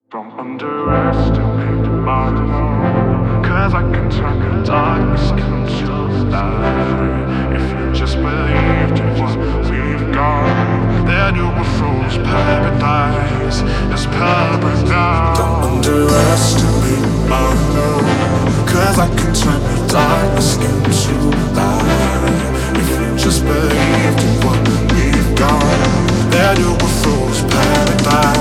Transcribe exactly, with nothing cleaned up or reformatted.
Don't underestimate my love, cause I can turn the darkness into light. If you just believed in what we've got, then you will fruit's paradise. It's paradise. Don't underestimate my love, cause I can turn the darkness into light. If you just believed in what we've got, then you will fruit's paradise.